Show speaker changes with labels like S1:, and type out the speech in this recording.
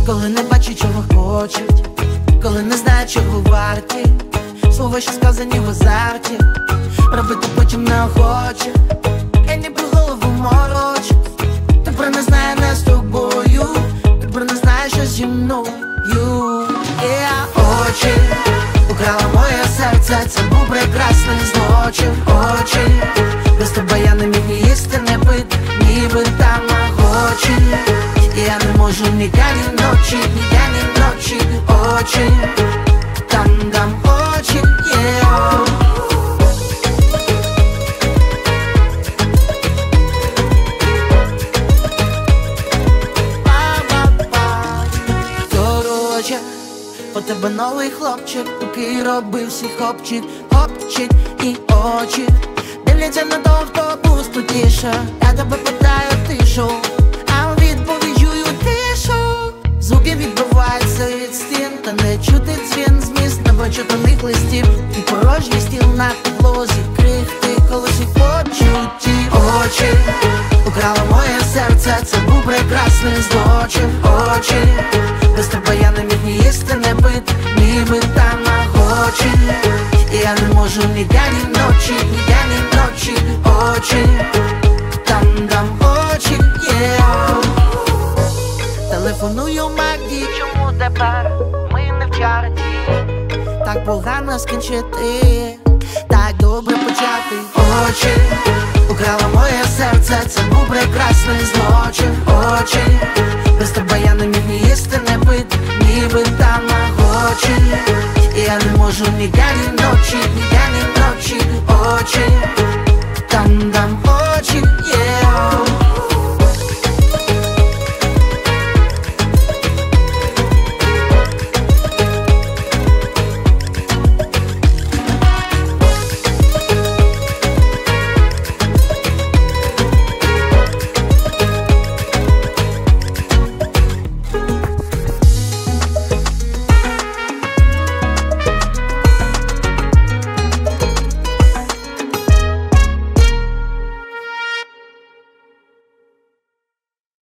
S1: коли не бачить, чого хочуть, коли не знає, чого варті слова, що сказані в азарті, робити потім неохоче. Я ніби голову морочу, тепер не знає, не з тобою, тепер не знає, що зі мною. Очі украла моє серце, це був прекрасний злочин. Очі, без тебе я не міг ні їсти, не пити, ніби там охочі. Я не можу ні дня, ні ночі, ні дня, ні ночі. Очі, там очі, короче, у тебе новий хлопчик, який робив всіх обчик, обчик і очі дивляться на того, хто пустотіше. Я тебе питаю, ти шо, а у відповідь чую тишу. Звуки відбиваються від стін, та не чути дзвін зміст небачутаних листів. І порожній стіл на підлозі, крихти колосі почуті. Очі украла моє серце, це був прекрасний злочин. Очі, без тебе я не міг ні їсти, не пити, ніби там охочі. Я не можу ні дня, ні ночі, ні дня, ні ночі. Очі, там очі, телефоную Магді, чому тепер ми не в чарті? Так погано скінчити, так добре почати. Очі украла моє серце, це був прекрасний злочин. Очі, без тебе я не міг ні їсти, не пити, ніби там охочі. Я не можу ні дня, ні ночі, ні дня, ні ночі. Очі, там